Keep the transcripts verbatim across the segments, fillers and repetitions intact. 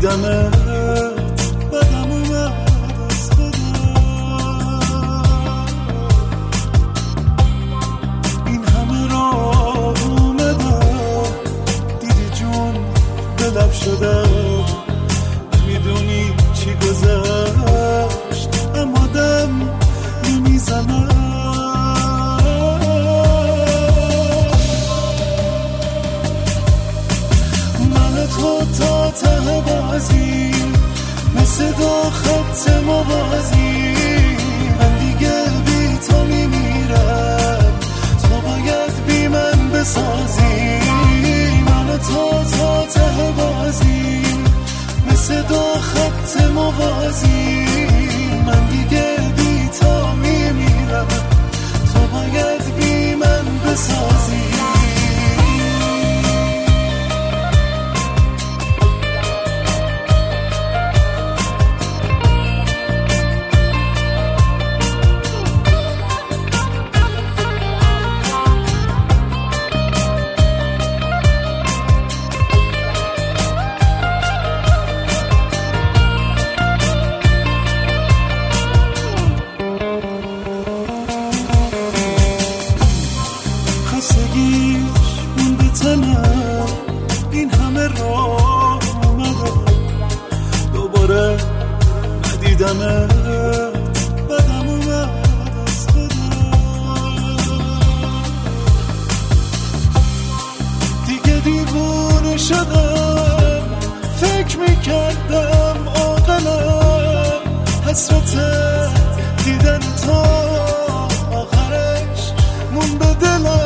ندیدمت بدم اومد از خودم. این همه راه اومدم دیدی جون دلم شدم، میدونی چی گذشت اما دم نمیزنم. من تو تا ته بازی مثل دو خط موازی، من دیگه بی تو میمیرم، تو باید بی من بسازی. من تو تا ته بازی مثل دو خط موازی، من دیگه بی تو میمیرم، تو باید بی من بسازی. این همه راه اومدم دوباره ندیدمت بدم اومد از خودم. دیگه دیوونه شدم، فکر میکردم عاقلم، حسرت دیدن تو آخرش مون به دلم.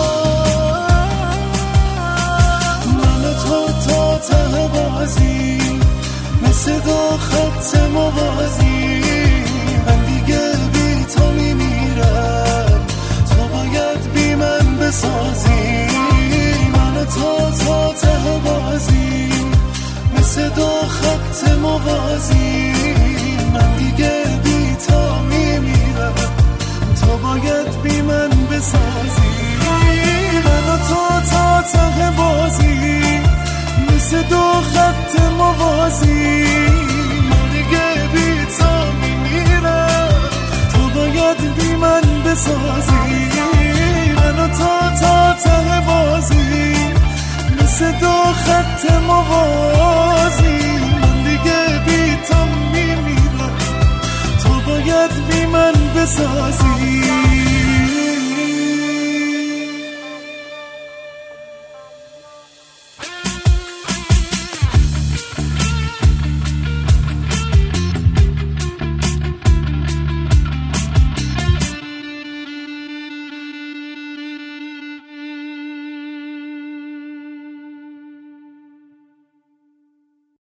ته بازی مثل دو خط موازی، من دیگه بی تو میمیرم، تو باید بی من بسازی. من تو تا ته بازی مثل دو خط موازی، من دیگه بی تو میمیرم، تو باید بی من بسازی. من تو تا ته بازی مثل دو خط موازی، من دیگه بی تو میمیرم، تو باید بی من بسازی. من تو تا ته بازی مثل دو خط موازی، من دیگه بی تو میمیرم، تو باید بی من بسازی.